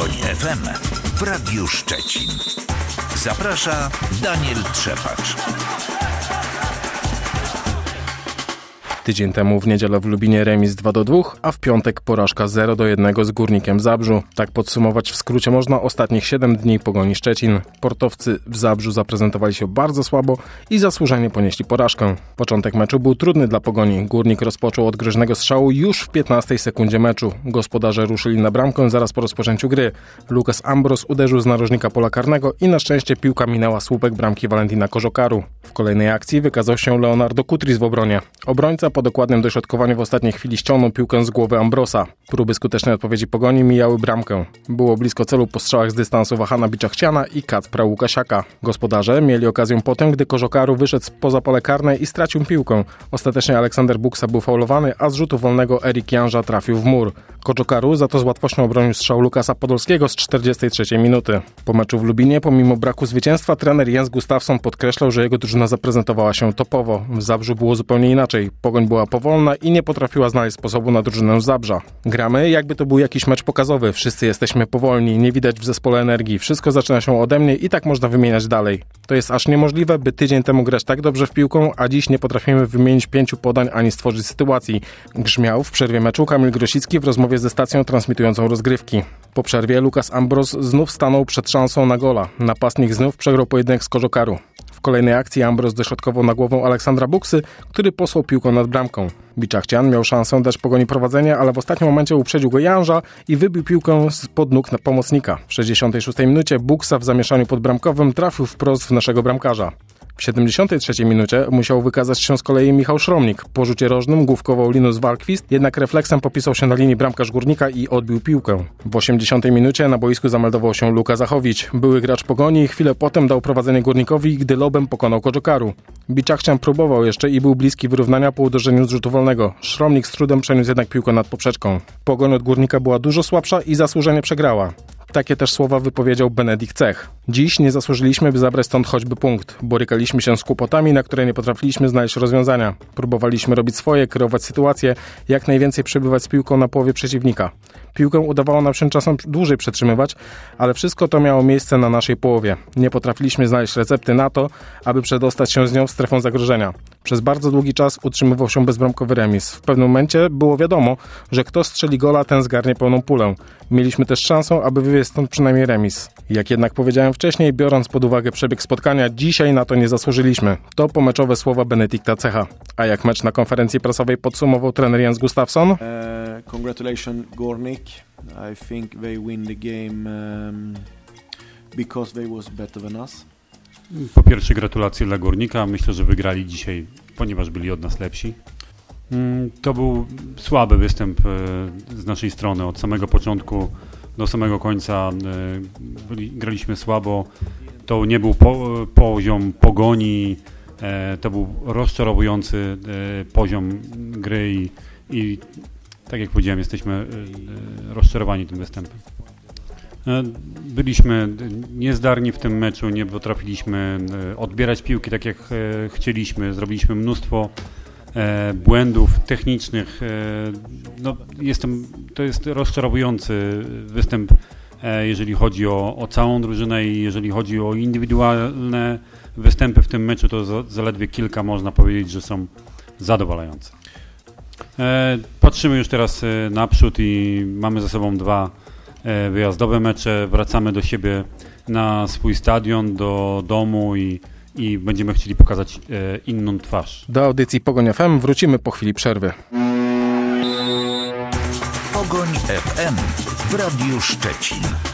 Pogoń FM w Radiu Szczecin. Zaprasza Daniel Trzepacz. Tydzień temu w niedzielę w Lubinie remis 2-2, a w piątek porażka 0-1 z Górnikiem Zabrzu. Tak podsumować w skrócie można ostatnich 7 dni Pogoni Szczecin. Portowcy w Zabrzu zaprezentowali się bardzo słabo i zasłużenie ponieśli porażkę. Początek meczu był trudny dla Pogoni. Górnik rozpoczął od groźnego strzału już w 15 sekundzie meczu. Gospodarze ruszyli na bramkę zaraz po rozpoczęciu gry. Lucas Ambros uderzył z narożnika pola karnego i na szczęście piłka minęła słupek bramki Valentina Kożokaru. W kolejnej akcji wykazał się Leonardo Kutris w obronie. Obrońca po dokładnym dośrodkowaniu w ostatniej chwili ściągnął piłkę z głowy Ambrosa. Próby skutecznej odpowiedzi Pogoni mijały bramkę. Było blisko celu po strzałach z dystansu Wahana Biczachciana i Kacpra Łukasiaka. Gospodarze mieli okazję potem, gdy Kożokaru wyszedł poza pole karne i stracił piłkę. Ostatecznie Aleksander Buksa był faulowany, a z rzutu wolnego Erik Janża trafił w mur. Kożokaru za to z łatwością obronił strzał Lukasa Podolskiego z 43 minuty. Po meczu w Lubinie, pomimo braku zwycięstwa, trener Jens Gustafsson podkreślał, że jego drużyna zaprezentowała się topowo. W Zabrzu było zupełnie inaczej. Pogoń była powolna i nie potrafiła znaleźć sposobu na drużynę z Zabrza. Gramy, jakby to był jakiś mecz pokazowy. Wszyscy jesteśmy powolni, nie widać w zespole energii. Wszystko zaczyna się ode mnie i tak można wymieniać dalej. To jest aż niemożliwe, by tydzień temu grać tak dobrze w piłkę, a dziś nie potrafimy wymienić 5 podań ani stworzyć sytuacji. Grzmiał w przerwie meczu Kamil Grosicki w rozmowie ze stacją transmitującą rozgrywki. Po przerwie Lucas Ambros znów stanął przed szansą na gola. Napastnik znów przegrał pojedynek z Kożokaru. W kolejnej akcji Ambros dośrodkował na głowę Aleksandra Buksy, który posłał piłkę nad bramką. Biczachcian miał szansę dać Pogoni prowadzenie, ale w ostatnim momencie uprzedził go Janża i wybił piłkę spod nóg na pomocnika. W 66 minucie Buksa w zamieszaniu podbramkowym trafił wprost w naszego bramkarza. W 73 minucie musiał wykazać się z kolei Michał Szromnik. Po rzucie rożnym główkował Linus Wahlqvist, jednak refleksem popisał się na linii bramkarz Górnika i odbił piłkę. W 80 minucie na boisku zameldował się Luka Zachowicz. Były gracz Pogoni chwilę potem dał prowadzenie Górnikowi, gdy lobem pokonał Kożokaru. Biczachcian próbował jeszcze i był bliski wyrównania po uderzeniu z rzutu wolnego. Szromnik z trudem przeniósł jednak piłkę nad poprzeczką. Pogoń od Górnika była dużo słabsza i zasłużenie przegrała. Takie też słowa wypowiedział Benedykt Cech. Dziś nie zasłużyliśmy, by zabrać stąd choćby punkt. Borykaliśmy się z kłopotami, na które nie potrafiliśmy znaleźć rozwiązania. Próbowaliśmy robić swoje, kreować sytuację, jak najwięcej przebywać z piłką na połowie przeciwnika. Piłkę udawało nam się czasem dłużej przetrzymywać, ale wszystko to miało miejsce na naszej połowie. Nie potrafiliśmy znaleźć recepty na to, aby przedostać się z nią w strefę zagrożenia. Przez bardzo długi czas utrzymywał się bezbramkowy remis. W pewnym momencie było wiadomo, że kto strzeli gola, ten zgarnie pełną pulę. Mieliśmy też szansę, aby wywieźć stąd przynajmniej remis. Jak jednak powiedziałem wcześniej, biorąc pod uwagę przebieg spotkania, dzisiaj na to nie zasłużyliśmy. To pomeczowe słowa Benedykta Cecha. A jak mecz na konferencji prasowej podsumował trener Jens Gustafsson? Congratulations Górnik. I think they win the game because they was better than us. Po pierwsze gratulacje dla Górnika. Myślę, że wygrali dzisiaj, ponieważ byli od nas lepsi. To był słaby występ z naszej strony. Od samego początku do samego końca graliśmy słabo. To nie był poziom Pogoni. To był rozczarowujący poziom gry i tak jak powiedziałem, jesteśmy rozczarowani tym występem. Byliśmy niezdarni w tym meczu, nie potrafiliśmy odbierać piłki tak jak chcieliśmy. Zrobiliśmy mnóstwo błędów technicznych. To jest rozczarowujący występ, jeżeli chodzi o całą drużynę i jeżeli chodzi o indywidualne występy w tym meczu, to zaledwie kilka można powiedzieć, że są zadowalające. Patrzymy już teraz naprzód i mamy za sobą 2 wyjazdowe mecze. Wracamy do siebie na swój stadion, do domu i będziemy chcieli pokazać inną twarz. Do audycji Pogoń FM wrócimy po chwili przerwy. Pogoń FM w Radiu Szczecin.